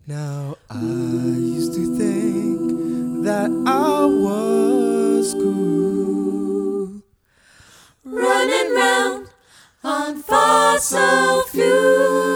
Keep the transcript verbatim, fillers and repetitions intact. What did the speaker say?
Now I used to think that I was cool, running round on fossil fuel.